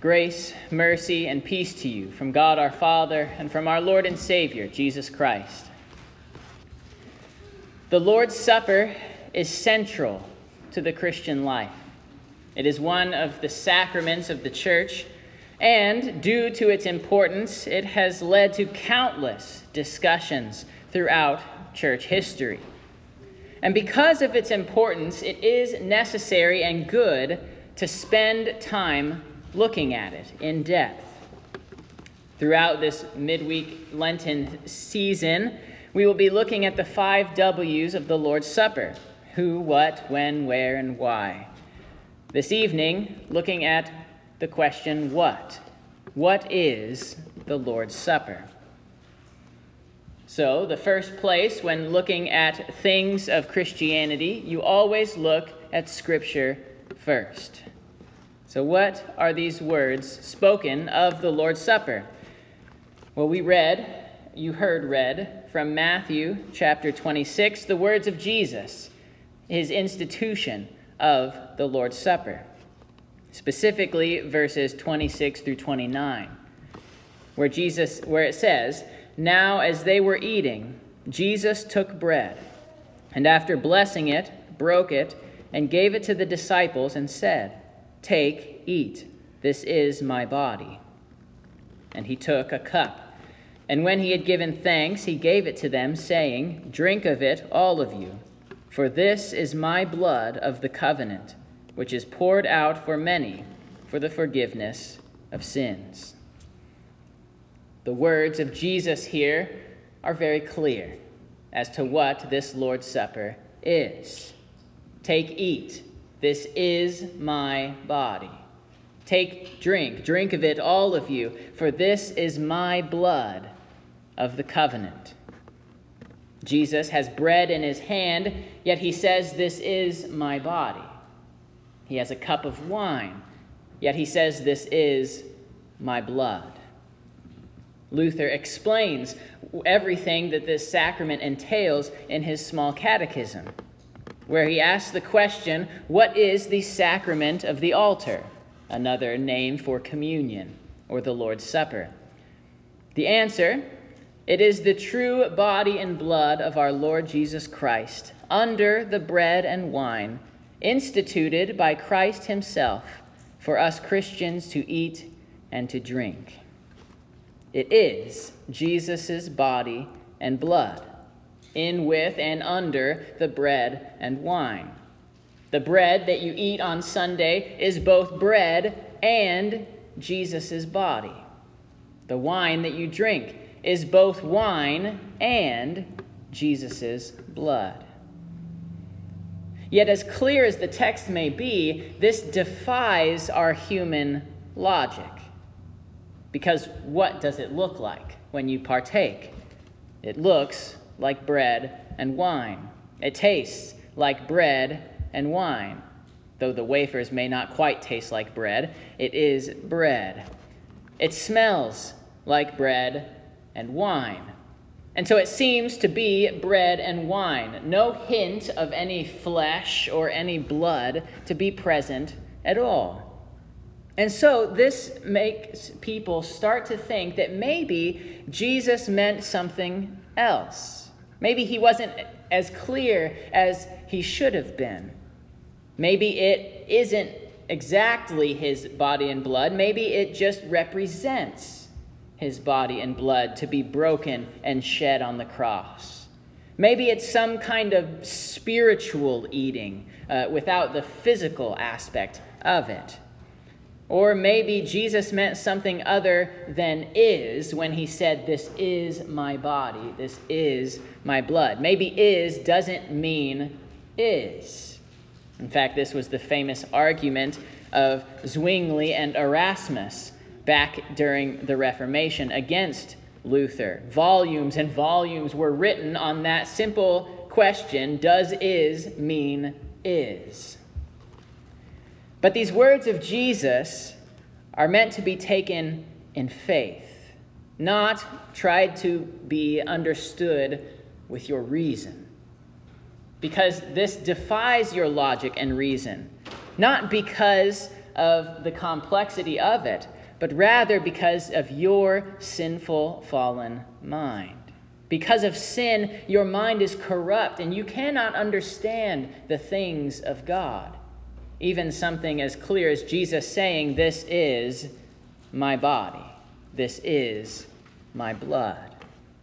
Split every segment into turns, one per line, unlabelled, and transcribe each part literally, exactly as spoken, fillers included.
Grace, mercy, and peace to you from God our Father and from our Lord and Savior, Jesus Christ. The Lord's Supper is central to the Christian life. It is one of the sacraments of the Church, and due to its importance, it has led to countless discussions throughout church history. And because of its importance, it is necessary and good to spend time looking at it in depth. Throughout this midweek Lenten season, we will be looking at the five W's of the Lord's Supper: who, what, when, where, and why. This evening, looking at the question, what? What is the Lord's Supper? So, the first place when looking at things of Christianity, you always look at Scripture first. So what are these words spoken of the Lord's Supper? Well, we read, you heard read, from Matthew chapter twenty-six, the words of Jesus, his institution of the Lord's Supper. Specifically, verses twenty-six through twenty-nine, where Jesus, where it says, "Now as they were eating, Jesus took bread, and after blessing it, broke it, and gave it to the disciples, and said, 'Take, eat, this is my body.' And he took a cup, and when he had given thanks, he gave it to them, saying, 'Drink of it, all of you, for this is my blood of the covenant, which is poured out for many for the forgiveness of sins.'" The words of Jesus here are very clear as to what this Lord's Supper is. Take, eat. This is my body. Take, drink, drink of it, all of you, for this is my blood of the covenant. Jesus has bread in his hand, yet he says, "This is my body." He has a cup of wine, yet he says, "This is my blood." Luther explains everything that this sacrament entails in his small catechism, where he asks the question, what is the sacrament of the altar, another name for communion or the Lord's Supper? The answer, it is the true body and blood of our Lord Jesus Christ, under the bread and wine, instituted by Christ himself for us Christians to eat and to drink. It is Jesus' body and blood, in, with, and under the bread and wine. The bread that you eat on Sunday is both bread and Jesus' body. The wine that you drink is both wine and Jesus' blood. Yet as clear as the text may be, this defies our human logic. Because what does it look like when you partake? It looks like bread and wine. It tastes like bread and wine. Though the wafers may not quite taste like bread, it is bread. It smells like bread and wine. And so it seems to be bread and wine. No hint of any flesh or any blood to be present at all. And so this makes people start to think that maybe Jesus meant something else. Maybe he wasn't as clear as he should have been. Maybe it isn't exactly his body and blood. Maybe it just represents his body and blood to be broken and shed on the cross. Maybe it's some kind of spiritual eating uh, without the physical aspect of it. Or maybe Jesus meant something other than is when he said, "This is my body, this is my blood." Maybe is doesn't mean is. In fact, this was the famous argument of Zwingli and Erasmus back during the Reformation against Luther. Volumes and volumes were written on that simple question, does is mean is? But these words of Jesus are meant to be taken in faith, not tried to be understood with your reason. Because this defies your logic and reason, not because of the complexity of it, but rather because of your sinful, fallen mind. Because of sin, your mind is corrupt and you cannot understand the things of God. Even something as clear as Jesus saying, "This is my body. This is my blood."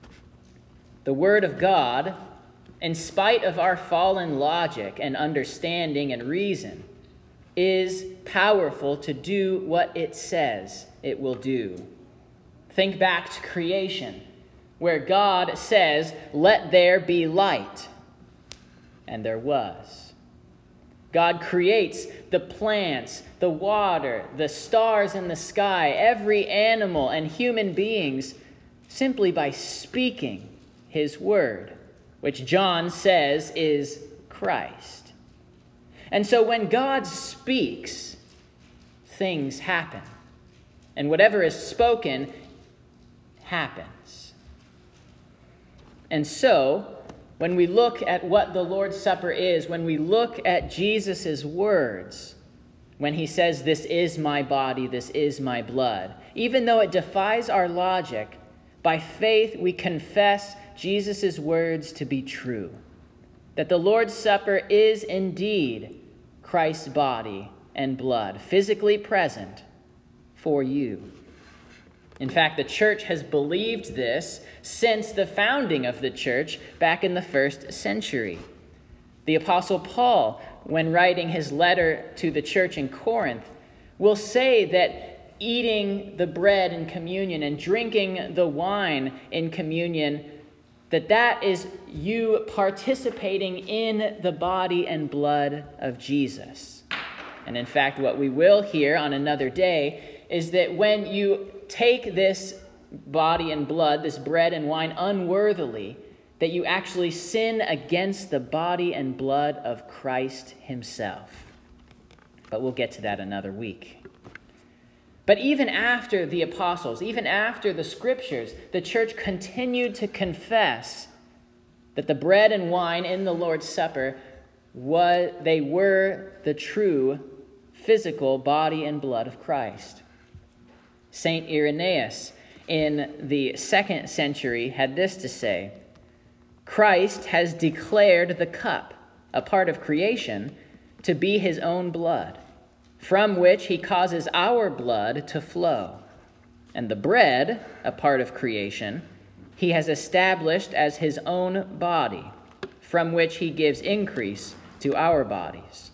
The Word of God, in spite of our fallen logic and understanding and reason, is powerful to do what it says it will do. Think back to creation, where God says, "Let there be light," and there was. God creates the plants, the water, the stars in the sky, every animal and human beings simply by speaking his word, which John says is Christ. And so when God speaks, things happen. And whatever is spoken happens. And so, when we look at what the Lord's Supper is, when we look at Jesus' words, when he says, "This is my body, this is my blood," even though it defies our logic, by faith we confess Jesus' words to be true, that the Lord's Supper is indeed Christ's body and blood, physically present for you. In fact, the church has believed this since the founding of the church back in the first century. The Apostle Paul, when writing his letter to the church in Corinth, will say that eating the bread in communion and drinking the wine in communion, that that is you participating in the body and blood of Jesus. And in fact, what we will hear on another day is that when you take this body and blood, this bread and wine unworthily, that you actually sin against the body and blood of Christ himself. But we'll get to that another week. But even after the apostles, even after the scriptures, the church continued to confess that the bread and wine in the Lord's Supper, was, they were the true physical body and blood of Christ. Saint Irenaeus in the second century had this to say: "Christ has declared the cup, a part of creation, to be his own blood, from which he causes our blood to flow. And the bread, a part of creation, he has established as his own body, from which he gives increase to our bodies."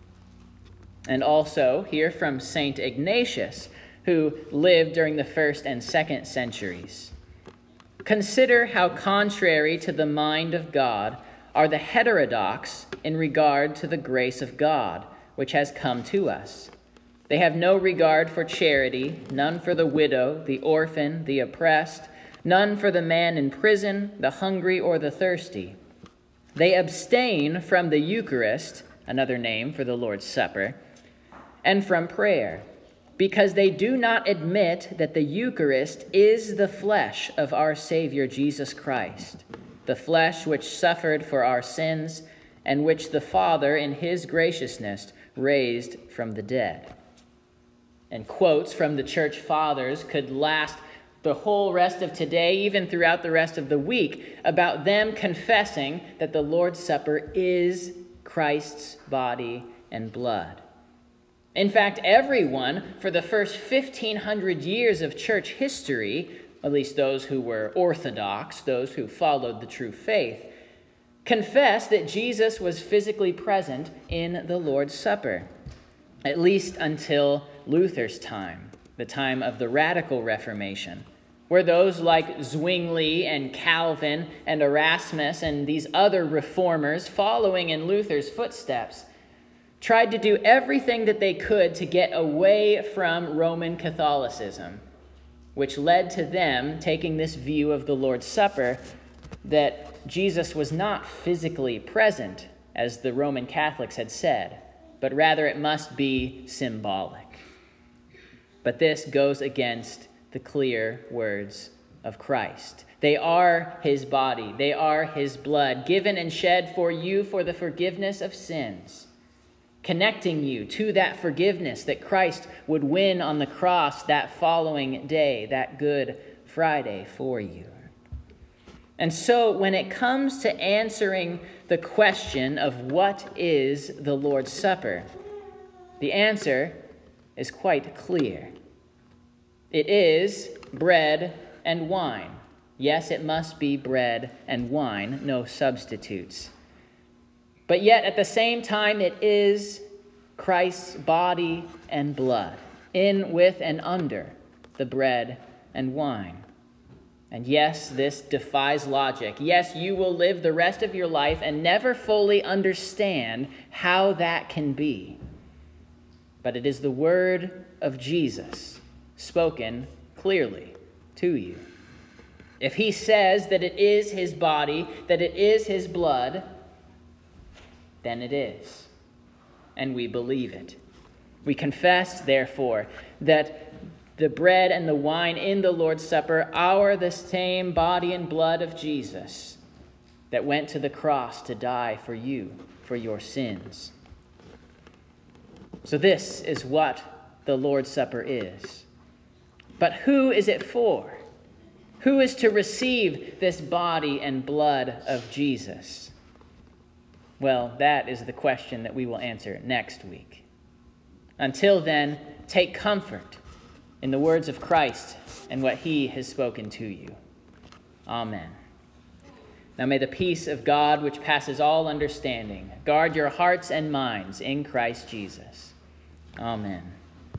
And also here from Saint Ignatius, who lived during the first and second centuries: "Consider how contrary to the mind of God are the heterodox in regard to the grace of God, which has come to us. They have no regard for charity, none for the widow, the orphan, the oppressed, none for the man in prison, the hungry, or the thirsty. They abstain from the Eucharist," another name for the Lord's Supper, "and from prayer, because they do not admit that the Eucharist is the flesh of our Savior Jesus Christ, the flesh which suffered for our sins, and which the Father in his graciousness raised from the dead." And quotes from the church fathers could last the whole rest of today, even throughout the rest of the week, about them confessing that the Lord's Supper is Christ's body and blood. In fact, everyone for the first fifteen hundred years of church history, at least those who were orthodox, those who followed the true faith, confessed that Jesus was physically present in the Lord's Supper, at least until Luther's time, the time of the Radical Reformation, where those like Zwingli and Calvin and Erasmus and these other reformers following in Luther's footsteps tried to do everything that they could to get away from Roman Catholicism, which led to them taking this view of the Lord's Supper that Jesus was not physically present, as the Roman Catholics had said, but rather it must be symbolic. But this goes against the clear words of Christ. They are his body, they are his blood, given and shed for you for the forgiveness of sins. connecting you to that forgiveness that Christ would win on the cross that following day, that Good Friday for you. And so when it comes to answering the question of what is the Lord's Supper, the answer is quite clear. It is bread and wine. Yes, it must be bread and wine, no substitutes. But yet at the same time, it is Christ's body and blood, in, with, and under the bread and wine. And yes, this defies logic. Yes, you will live the rest of your life and never fully understand how that can be. But it is the word of Jesus spoken clearly to you. If he says that it is his body, that it is his blood, then it is. And we believe it. We confess, therefore, that the bread and the wine in the Lord's Supper are the same body and blood of Jesus that went to the cross to die for you, for your sins. So this is what the Lord's Supper is. But who is it for? Who is to receive this body and blood of Jesus? Well, that is the question that we will answer next week. Until then, take comfort in the words of Christ and what he has spoken to you. Amen. Now may the peace of God, which passes all understanding, guard your hearts and minds in Christ Jesus. Amen.